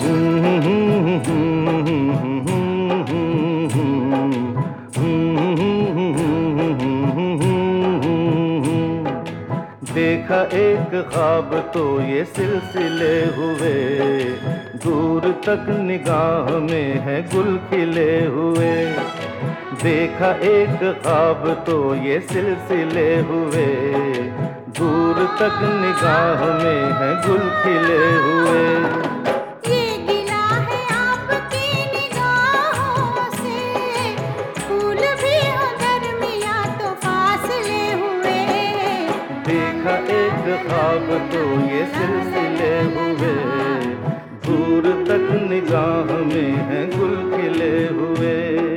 देखा एक ख्वाब तो ये सिलसिले हुए, दूर तक निगाह में है गुल खिले हुए। देखा एक ख्वाब तो ये सिलसिले हुए, दूर तक निगाह में है गुल खिले हुए। ये गिला है आपकी निगाहों से, फूल भी हो दरमियां तो फासले हुए। देखा एक ख्वाब तो ये सिलसिले हुए, दूर तक निगाह में है गुल खिले हुए।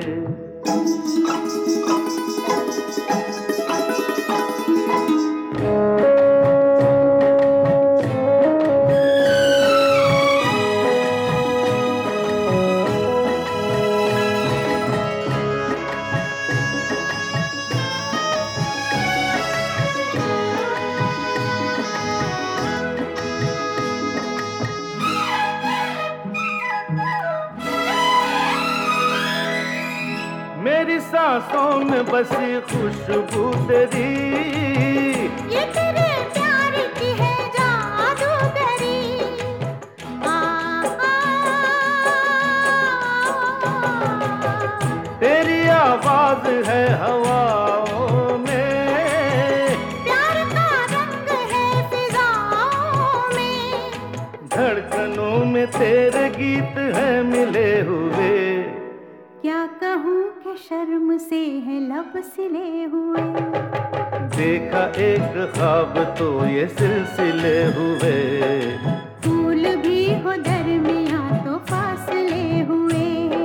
मेरी सांसों में बसी खुशबू तेरी, ये तेरे प्यार की है जादूगरी। तेरी आवाज है हवाओं में, प्यार का रंग है फिजाओं में। धड़कनों में तेरे गीत हैं मिले हुए। क्या कहूँ कि शर्म से है लब सिले हुए। देखा एक ख्वाब तो ये सिलसिले हुए, फूल भी हो दरमियां तो फासले हुए।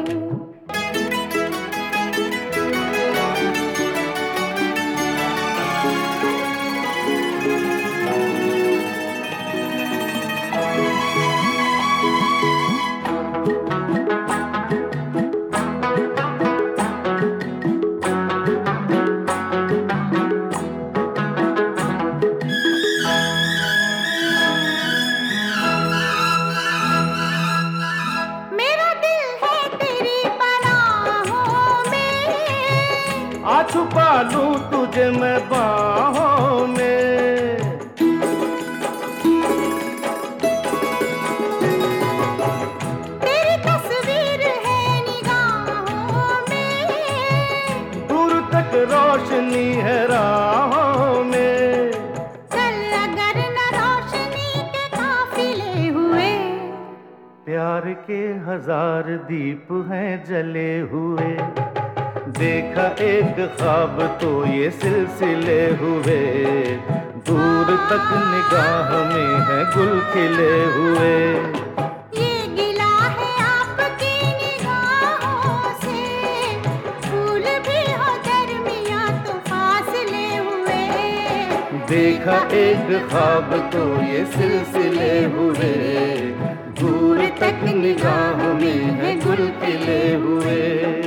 आ छुपा लूं तुझे मैं बाहों में। तेरी तस्वीर है निगाहों में, दूर तक रोशनी है राहों में। चल अगर न रोशनी के काफिले हुए। प्यार के हजार दीप हैं जले हुए। देखा एक ख्वाब तो ये सिलसिले हुए, दूर तक निगाह में है गुल खिले हुए। ये गिला है आपकी निगाहों से, फूल भी हो दरमियां तो फासले हुए। देखा एक ख्वाब तो ये सिलसिले हुए, दूर तक निगाह में है गुल खिले हुए।